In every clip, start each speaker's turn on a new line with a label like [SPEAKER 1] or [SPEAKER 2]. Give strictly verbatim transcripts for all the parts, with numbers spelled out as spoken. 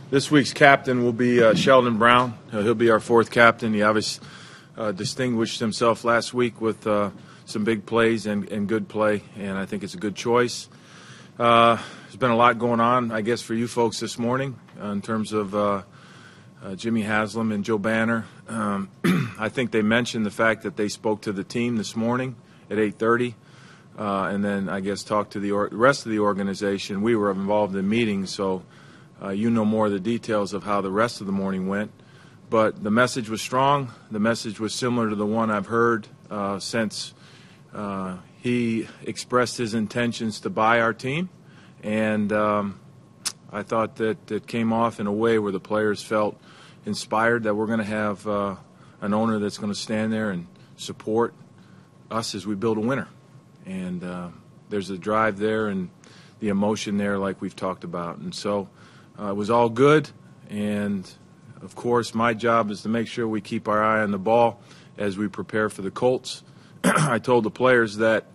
[SPEAKER 1] This week's captain will be uh, Sheldon Brown. Uh, he'll be our fourth captain. He obviously uh, distinguished himself last week with uh, some big plays and, and good play, and I think it's a good choice. Uh, there's been a lot going on, I guess, for you folks this morning uh, in terms of uh, uh, Jimmy Haslam and Joe Banner. Um, I think they mentioned the fact that they spoke to the team this morning at eight thirty, uh, and then I guess talked to the or- rest of the organization. We were involved in meetings, so uh, you know more of the details of how the rest of the morning went. But the message was strong. The message was similar to the one I've heard uh, since uh, he expressed his intentions to buy our team. And um, I thought that it came off in a way where the players felt inspired that we're going to have uh, an owner that's going to stand there and support us as we build a winner. And uh, there's a drive there and the emotion there like we've talked about. And so uh, it was all good. And, of course, my job is to make sure we keep our eye on the ball as we prepare for the Colts. I told the players that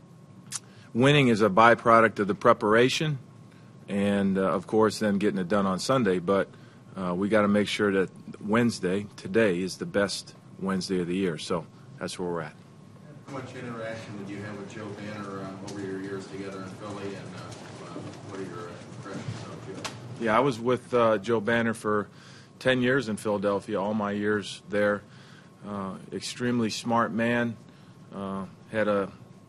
[SPEAKER 1] winning is a byproduct of the preparation and, uh, of course, then getting it done on Sunday. But uh, we got to make sure that Wednesday, today, is the best Wednesday of the year. So that's where we're at.
[SPEAKER 2] How much interaction did you have with Joe Banner uh, over your years together in Philly, and uh, uh, what are your impressions of Joe?
[SPEAKER 1] Yeah, I was with uh, Joe Banner for ten years in Philadelphia, all my years there. Uh, extremely smart man, uh, had a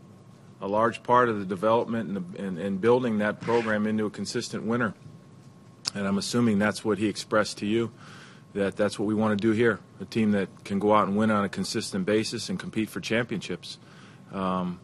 [SPEAKER 1] a large part of the development and, and, and building that program into a consistent winner. And I'm assuming that's what he expressed to you, that that's what we want to do here, a team that can go out and win on a consistent basis and compete for championships. Um,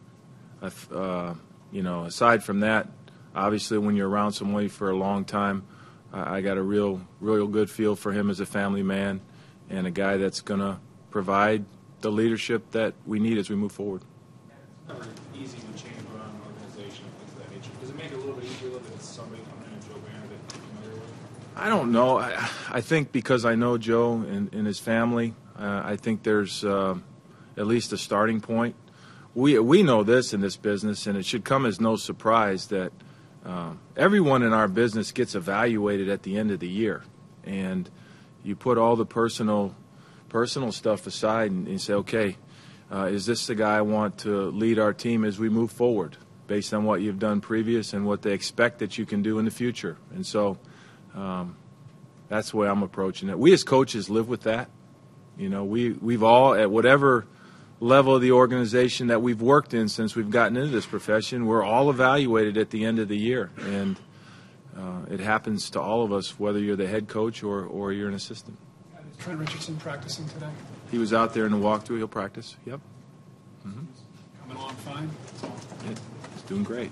[SPEAKER 1] uh, you know, aside from that, obviously when you're around somebody for a long time, I, I got a real, real good feel for him as a family man and a guy that's going to provide the leadership that we need as we move forward.
[SPEAKER 3] It's never easy to change around an organization and things of that nature. Does it make it a little bit easier that it's somebody coming in and Joe Banner that you're familiar with?
[SPEAKER 1] I don't know. I, I think because I know Joe and, and his family, uh, I think there's uh, at least a starting point. We we know this in this business, and it should come as no surprise that uh, everyone in our business gets evaluated at the end of the year. And you put all the personal personal stuff aside and, and say, okay, uh, is this the guy I want to lead our team as we move forward based on what you've done previous and what they expect that you can do in the future? And so Um, that's the way I'm approaching it. We as coaches live with that. You know, we, we've all, at whatever level of the organization that we've worked in since we've gotten into this profession, we're all evaluated at the end of the year. And uh, it happens to all of us, whether you're the head coach or, or you're an assistant.
[SPEAKER 4] Is Trent Richardson practicing today?
[SPEAKER 1] He was out there in the walkthrough. He'll practice. Yep. Mm-hmm.
[SPEAKER 4] Coming along fine?
[SPEAKER 1] Yeah, he's doing great.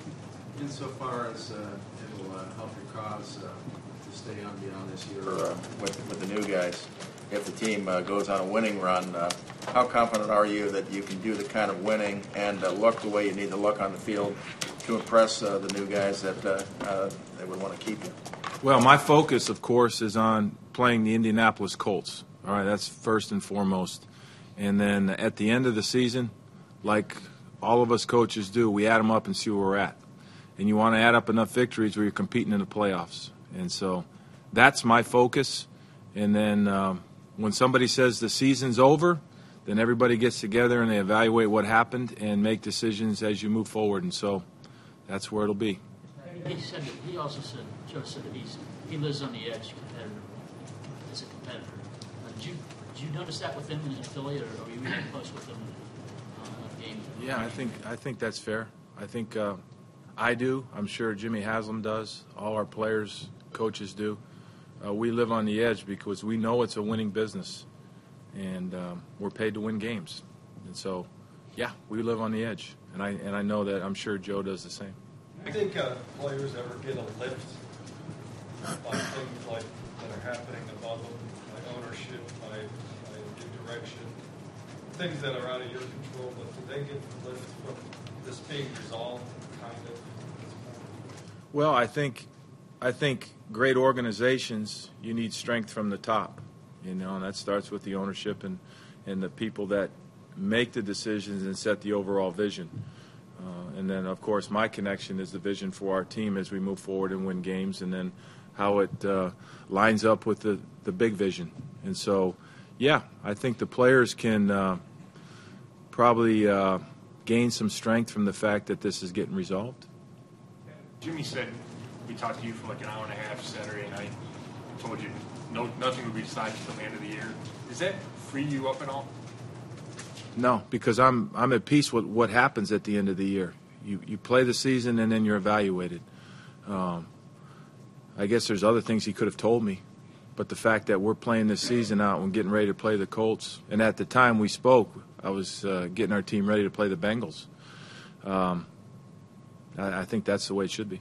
[SPEAKER 2] Insofar as uh, it'll uh, help your cause uh, to stay on beyond this year uh, with, with the new guys, if the team uh, goes on a winning run, uh, how confident are you that you can do the kind of winning and uh, look the way you need to look on the field to impress uh, the new guys that uh, uh, they would want to keep you?
[SPEAKER 1] Well, my focus, of course, is on playing the Indianapolis Colts. All right, that's first and foremost. And then at the end of the season, like all of us coaches do, we add them up and see where we're at. And you want to add up enough victories where you're competing in the playoffs. And so that's my focus. And then um, when somebody says the season's over, then everybody gets together and they evaluate what happened and make decisions as you move forward. And so that's where it'll be.
[SPEAKER 5] He said that, he also said, Joe said that he's, he lives on the edge competitor, as a competitor. Uh, did, you, did you notice that with him in Philly, or are you really close with him uh, on games?
[SPEAKER 1] Yeah, I think, I think that's fair. I think uh, – I do. I'm sure Jimmy Haslam does. All our players, coaches do. Uh, we live on the edge because we know it's a winning business, and um, we're paid to win games. And so, yeah, we live on the edge, and I and I know that. I'm sure Joe does the same.
[SPEAKER 6] Do you think uh, players ever get a lift by things like that are happening above them, by ownership, by, by new direction, things that are out of your control? But do they get the lift from this being resolved? Kind of.
[SPEAKER 1] Well, I think, I think great organizations, you need strength from the top, you know, and that starts with the ownership and, and the people that make the decisions and set the overall vision. Uh, and then, of course, my connection is the vision for our team as we move forward and win games. And then how it uh, lines up with the, the big vision. And so, yeah, I think the players can uh, probably uh, gain some strength from the fact that this is getting resolved.
[SPEAKER 7] Jimmy said we talked to you for like an hour and a half Saturday night. Told you no, nothing would be decided until the end of the year. Does that free you up at all?
[SPEAKER 1] No, because I'm I'm at peace with what happens at the end of the year. You you play the season and then you're evaluated. Um, I guess there's other things he could have told me, but the fact that we're playing this season out and getting ready to play the Colts, and at the time we spoke, I was uh, getting our team ready to play the Bengals. Um, I, I think that's the way it should be.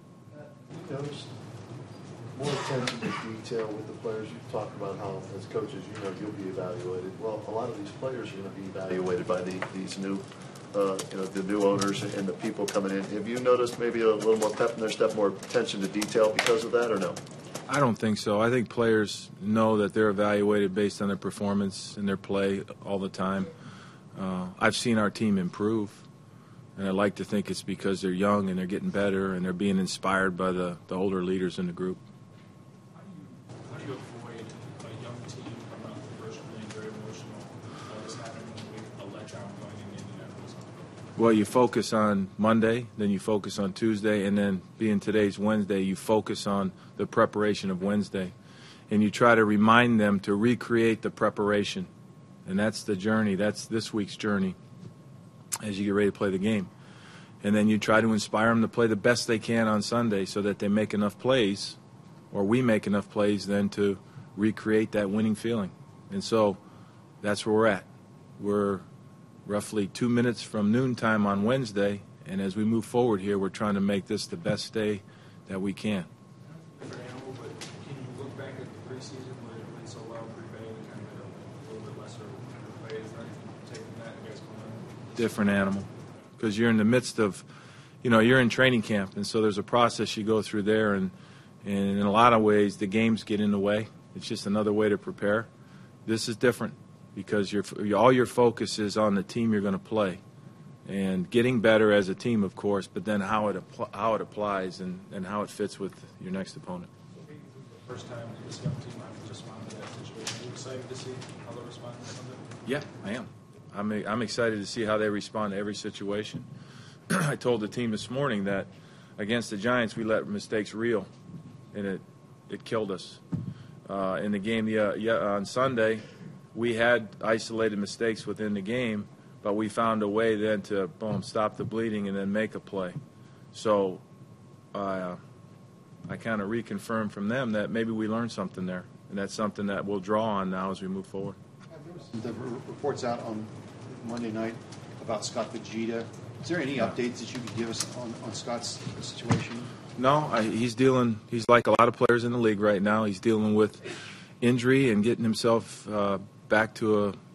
[SPEAKER 8] You noticed more attention to detail with the players. You've talked about how, as coaches, you know you'll be evaluated. Well, a lot of these players are going to be evaluated by the, these new, uh, you know, the new owners and the people coming in. Have you noticed maybe a little more pep in their step, more attention to detail because of that, or no?
[SPEAKER 1] I don't think so. I think players know that they're evaluated based on their performance and their play all the time. Uh, I've seen our team improve, and I like to think it's because they're young and they're getting better and they're being inspired by the, the older leaders in the group.
[SPEAKER 3] How do you, how do you avoid a young team coming off the first being very emotional, all this happening with a letdown going in Indianapolis?
[SPEAKER 1] Well, you focus on Monday, then you focus on Tuesday, and then being today's Wednesday, you focus on the preparation of Wednesday. And you try to remind them to recreate the preparation. And that's the journey. That's this week's journey as you get ready to play the game. And then you try to inspire them to play the best they can on Sunday so that they make enough plays, or we make enough plays then to recreate that winning feeling. And so that's where we're at. We're roughly two minutes from noontime on Wednesday, and as we move forward here, we're trying to make this the best day that we can.
[SPEAKER 3] Different animal, but can you look back at the preseason where it went so well, pre-Bay, and kind of had a little bit lesser play? Is there anything taking that and guys coming in?
[SPEAKER 1] Different animal, because you're in the midst of, you know, you're in training camp, and so there's a process you go through there, and, and in a lot of ways the games get in the way. It's just another way to prepare. This is different because you're, all your focus is on the team you're going to play and getting better as a team, of course, but then how it apl- how it applies and, and how it fits with your next opponent.
[SPEAKER 3] The first time this young team might respond to that situation. Are you excited to see how they respond to Sunday?
[SPEAKER 1] Yeah, I am. I'm I'm excited to see how they respond to every situation. I told the team this morning that against the Giants we let mistakes reel, and it it killed us. Uh, in the game yeah, yeah, on Sunday, we had isolated mistakes within the game, but we found a way then to boom stop the bleeding and then make a play. So uh, I kind of reconfirmed from them that maybe we learned something there, and that's something that we'll draw on now as we move forward.
[SPEAKER 9] The r- reports out on Monday night about Scott Vegeta. Is there any updates that you could give us on, on Scott's situation?
[SPEAKER 1] No, I, he's dealing. He's like a lot of players in the league right now. He's dealing with injury and getting himself uh, back to a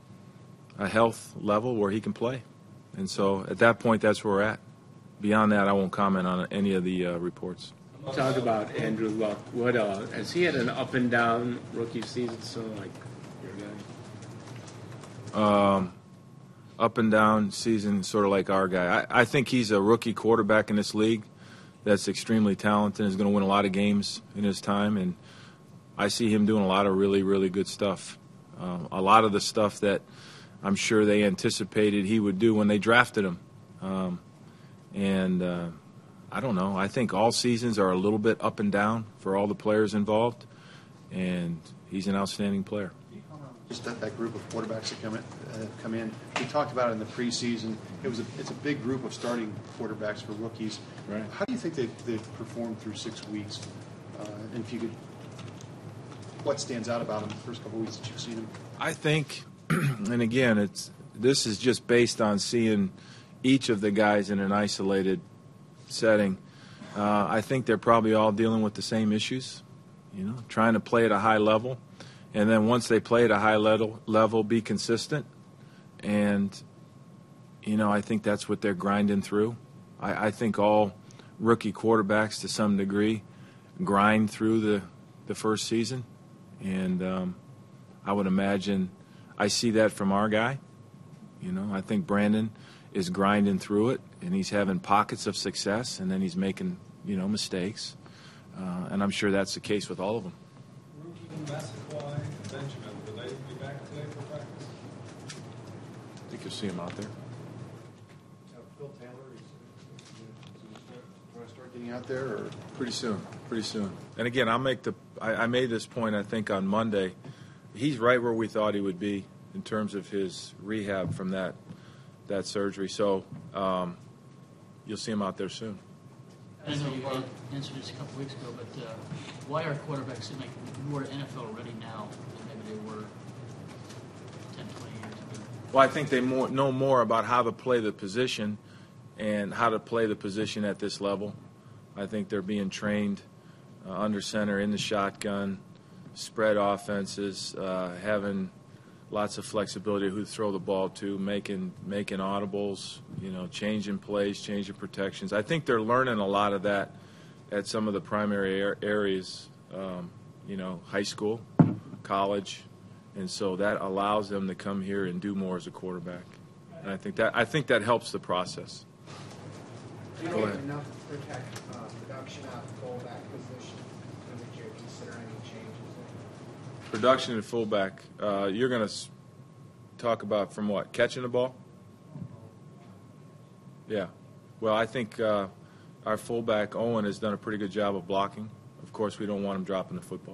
[SPEAKER 1] a health level where he can play. And so at that point, that's where we're at. Beyond that, I won't comment on any of the uh, reports.
[SPEAKER 10] Talk about Andrew Luck. What uh, has he had an up and down rookie season? So like your guy.
[SPEAKER 1] Um, up and down season, sort of like our guy. I, I think he's a rookie quarterback in this league that's extremely talented and is going to win a lot of games in his time. And I see him doing a lot of really, really good stuff. Um, a lot of the stuff that I'm sure they anticipated he would do when they drafted him. Um, and uh, I don't know. I think all seasons are a little bit up and down for all the players involved, and he's an outstanding player.
[SPEAKER 9] Just that, that group of quarterbacks that come in, uh, come in. We talked about it in the preseason. It was a, it's a big group of starting quarterbacks for rookies.
[SPEAKER 1] Right.
[SPEAKER 9] How do you think they, they've performed through six weeks? Uh, and if you could, what stands out about them the first couple of weeks that you've seen them?
[SPEAKER 1] I think, and again, it's this is just based on seeing each of the guys in an isolated setting. Uh, I think they're probably all dealing with the same issues, you know, trying to play at a high level. And then once they play at a high level, level, be consistent. And, you know, I think that's what they're grinding through. I, I think all rookie quarterbacks to some degree grind through the, the first season. And um, I would imagine I see that from our guy. You know, I think Brandon is grinding through it, and he's having pockets of success, and then he's making, you know, mistakes. uh, and I'm sure that's the case with all of them.
[SPEAKER 6] Rookie Massaquoi and Benjamin, will they be back today for practice?
[SPEAKER 1] I think you'll see them out there.
[SPEAKER 9] Uh, Phil Taylor, is, is, is, is going to start getting out there, or
[SPEAKER 1] Pretty soon, pretty soon. And again, I'll make the. I, I made this point, I think, on Monday. He's right where we thought he would be in terms of his rehab from that that surgery. So um, you'll see him out there soon.
[SPEAKER 5] I know you an- answered this a couple weeks ago, but uh, why are quarterbacks seem like more N F L ready now than maybe they were ten, twenty years ago?
[SPEAKER 1] Well, I think they more, know more about how to play the position and how to play the position at this level. I think they're being trained uh, under center, in the shotgun, spread offenses, uh, having lots of flexibility who to throw the ball to, making making audibles, you know, changing plays, changing protections. I think they're learning a lot of that at some of the primary ar- areas, um, you know, high school, college, and so that allows them to come here and do more as a quarterback. And I think that I think that helps the process.
[SPEAKER 11] Do you
[SPEAKER 1] Go
[SPEAKER 11] get
[SPEAKER 1] ahead.
[SPEAKER 11] enough to protect uh, production out of the fullback position? And would you consider any changes there?
[SPEAKER 1] Production at fullback, uh, you're going to s- talk about from what? Catching the ball? Yeah. Well, I think uh, our fullback, Owen, has done a pretty good job of blocking. Of course, we don't want him dropping the football.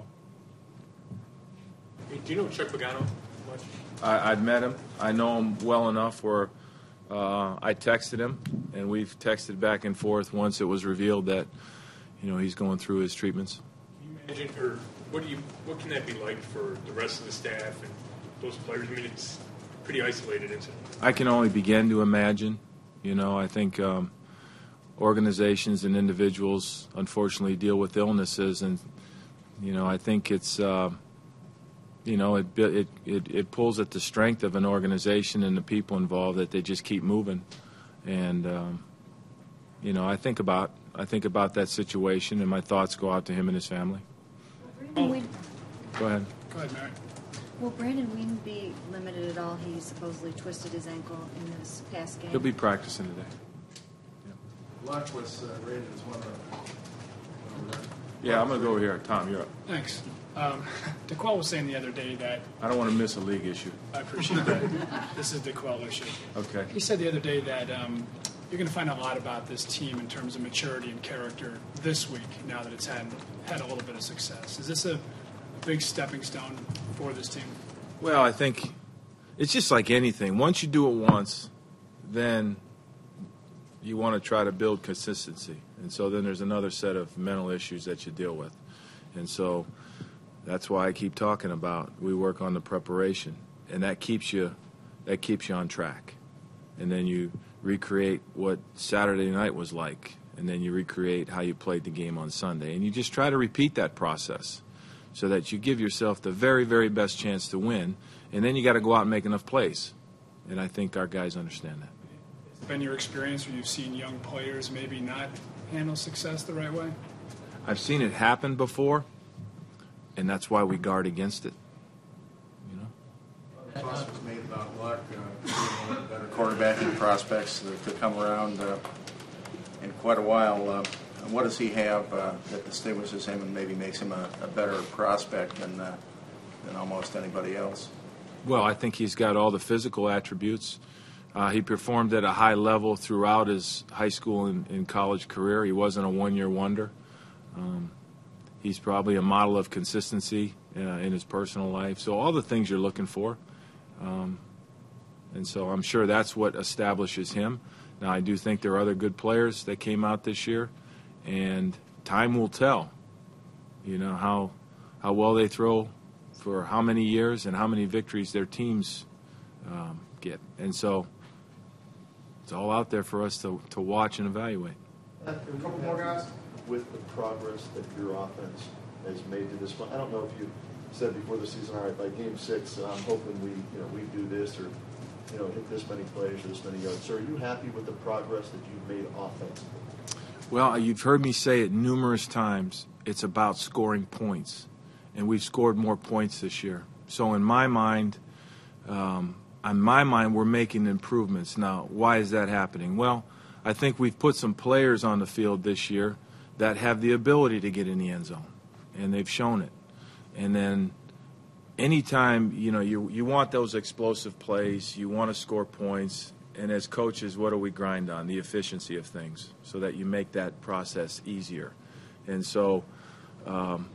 [SPEAKER 7] Hey, do you know Chuck Pagano much?
[SPEAKER 1] I, I've met him. I know him well enough where uh, I texted him, and we've texted back and forth once it was revealed that, you know, he's going through his treatments.
[SPEAKER 7] Can you imagine, or what do you, what can that be like for the rest of the staff and those players? I mean, it's a pretty isolated incident.
[SPEAKER 1] I can only begin to imagine. You know, I think um, organizations and individuals, unfortunately, deal with illnesses, and you know, I think it's, uh, you know, it, it it it pulls at the strength of an organization and the people involved that they just keep moving, and um, you know, I think about I think about that situation, and my thoughts go out to him and his family.
[SPEAKER 12] Brandon Ween,
[SPEAKER 1] Go ahead.
[SPEAKER 4] Go ahead, Mary.
[SPEAKER 12] will Brandon Ween be limited at all? He supposedly twisted his ankle in this past game.
[SPEAKER 1] He'll be practicing today.
[SPEAKER 2] Luck was uh, rated as one of the.
[SPEAKER 1] Yeah, I'm going to go over here. Tom, you're up.
[SPEAKER 4] Thanks. Um, DeQuell was saying the other day that,
[SPEAKER 1] I don't want to miss a league issue.
[SPEAKER 4] I appreciate that, this is DeQuell issue.
[SPEAKER 1] Okay.
[SPEAKER 4] He said the other day that um, you're going to find a lot about this team in terms of maturity and character this week, now that it's had had a little bit of success. Is this a, a big stepping stone for this team?
[SPEAKER 1] Well, I think it's just like anything. Once you do it once, then you want to try to build consistency. And so then there's another set of mental issues that you deal with. And so that's why I keep talking about we work on the preparation, and that keeps you that keeps you on track. And then you recreate what Saturday night was like, and then you recreate how you played the game on Sunday. And you just try to repeat that process so that you give yourself the very, very best chance to win, and then you got to go out and make enough plays. And I think our guys understand that.
[SPEAKER 4] Has it been your experience where you've seen young players maybe not handle success the right way?
[SPEAKER 1] I've seen it happen before, and that's why we guard against it. You know?
[SPEAKER 2] Toss was made about Luck, uh, being one of the better quarterbacking prospects to, to come around uh, in quite a while. Uh, what does he have uh, that distinguishes him and maybe makes him a, a better prospect than uh, than almost anybody else?
[SPEAKER 1] Well, I think he's got all the physical attributes. Uh, he performed at a high level throughout his high school and, and college career. He wasn't a one-year wonder. Um, he's probably a model of consistency uh, in his personal life. So all the things you're looking for. Um, and so I'm sure that's what establishes him. Now, I do think there are other good players that came out this year, and time will tell, you know, how how well they throw for how many years and how many victories their teams um, get. And so it's all out there for us to, to watch and evaluate.
[SPEAKER 11] A couple more guys.
[SPEAKER 8] With the progress that your offense has made to this point, I don't know if you said before the season, all right, by game six, I'm hoping we, you know, we do this or, you know, hit this many plays or this many yards. So are you happy with the progress that you've made offensively?
[SPEAKER 1] Well, you've heard me say it numerous times. It's about scoring points, and we've scored more points this year. So in my mind, um, in my mind, we're making improvements. Now, why is that happening? Well, I think we've put some players on the field this year that have the ability to get in the end zone, and they've shown it. And then anytime, you know, you you want those explosive plays, you want to score points, and as coaches, what do we grind on? The efficiency of things, so that you make that process easier. And so um,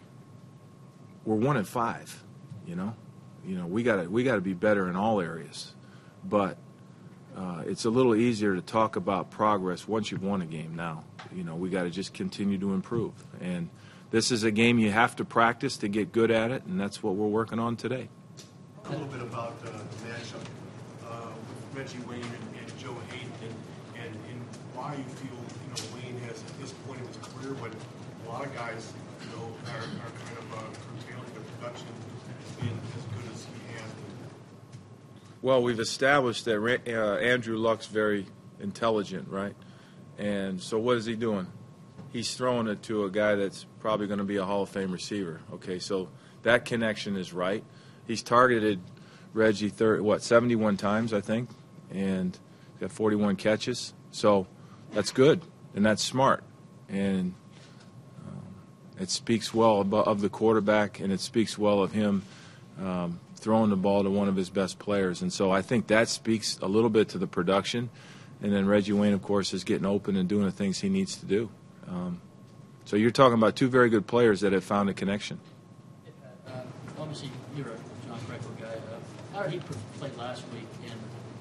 [SPEAKER 1] we're one and five, you know. You know, we got we got to be better in all areas, but uh, it's a little easier to talk about progress once you've won a game. Now, you know, we got to just continue to improve, and this is a game you have to practice to get good at it, and that's what we're working on today.
[SPEAKER 13] A little bit about uh, the matchup uh, with Reggie Wayne and, and Joe Haden, and, and, and why you feel, you know, Wayne has at this point in his career, but a lot of guys, you know, are, are kind of uh, curtailing their production being as good as he has been.
[SPEAKER 1] Well, we've established that uh, Andrew Luck's very intelligent, right? And so what is he doing? He's throwing it to a guy that's probably going to be a Hall of Fame receiver. Okay, so that connection is right. He's targeted Reggie, thirty, what, seventy-one times, I think, and got forty-one catches. So that's good, and that's smart. And um, it speaks well of, of the quarterback, and it speaks well of him um, throwing the ball to one of his best players. And so I think that speaks a little bit to the production. And then Reggie Wayne, of course, is getting open and doing the things he needs to do. Um, so you're talking about two very good players that have found a connection.
[SPEAKER 5] Uh, obviously, you're a John Greco guy. Uh, how did he play last week? And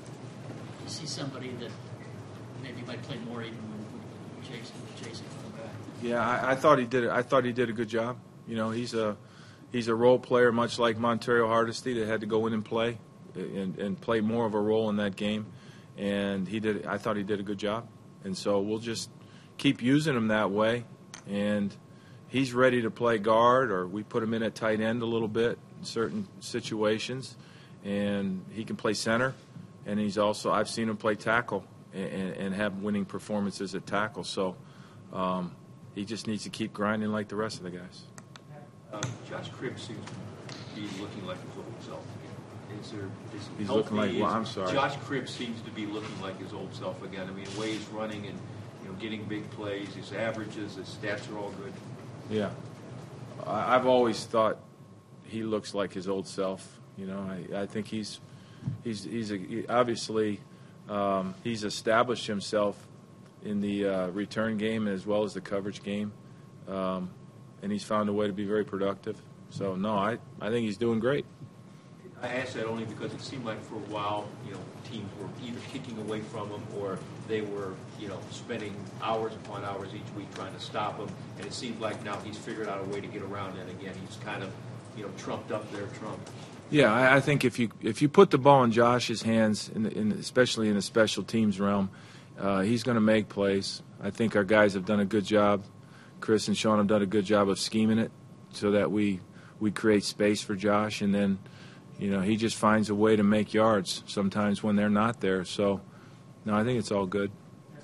[SPEAKER 5] you see somebody that maybe might play more even when chasing, chasing the back.
[SPEAKER 1] Yeah, I, I thought he did. I thought he did a good job. You know, he's a he's a role player, much like Montario Hardesty, that had to go in and play and, and play more of a role in that game. And he did. I thought he did a good job. And so we'll just keep using him that way. And he's ready to play guard, or we put him in at tight end a little bit in certain situations. And he can play center. And he's also, I've seen him play tackle and, and have winning performances at tackle. So um, he just needs to keep grinding like the rest of the guys.
[SPEAKER 14] Uh, Josh Cribbs seems to be looking like his old self again. Is there, is
[SPEAKER 1] He's
[SPEAKER 14] healthy?
[SPEAKER 1] looking like, well, I'm sorry.
[SPEAKER 14] Josh Cribbs seems to be looking like his old self again. I mean, the way he's running and, you know, getting big plays, his averages, his stats are all good.
[SPEAKER 1] Yeah. I, I've always thought he looks like his old self. You know, I, I think he's he's he's a, he, obviously um, he's established himself in the uh, return game as well as the coverage game, um, and he's found a way to be very productive. So no, I I think he's doing great.
[SPEAKER 14] I ask that only because it seemed like for a while, you know, teams were either kicking away from him or they were, you know, spending hours upon hours each week trying to stop him. And it seems like now he's figured out a way to get around that again. He's kind of, you know, trumped up their trump.
[SPEAKER 1] Yeah, I, I think if you if you put the ball in Josh's hands, in, the, in especially in the special teams realm, uh, he's going to make plays. I think our guys have done a good job. Chris and Sean have done a good job of scheming it so that we we create space for Josh, and then, you know, he just finds a way to make yards sometimes when they're not there. So, no, I think it's all good.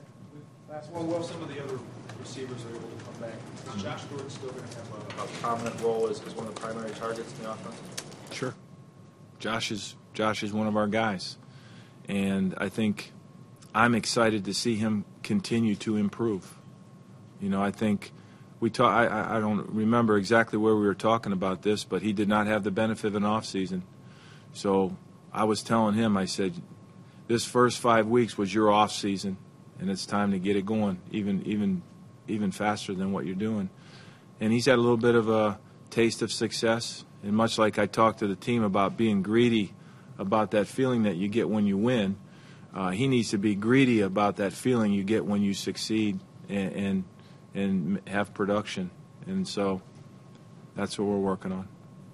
[SPEAKER 3] Last one, well, some of the other receivers are able to come back. Is Josh Gordon still going to have a, a prominent role as, as one of the primary targets in the offense?
[SPEAKER 1] Sure. Josh is Josh is one of our guys, and I think I'm excited to see him continue to improve. You know, I think we talk. I, I don't remember exactly where we were talking about this, but he did not have the benefit of an off season. So I was telling him, I said, this first five weeks was your off season, and it's time to get it going, even even even faster than what you're doing. And he's had a little bit of a taste of success. And much like I talked to the team about being greedy about that feeling that you get when you win, uh, he needs to be greedy about that feeling you get when you succeed and, and and have production. And so that's what we're working on.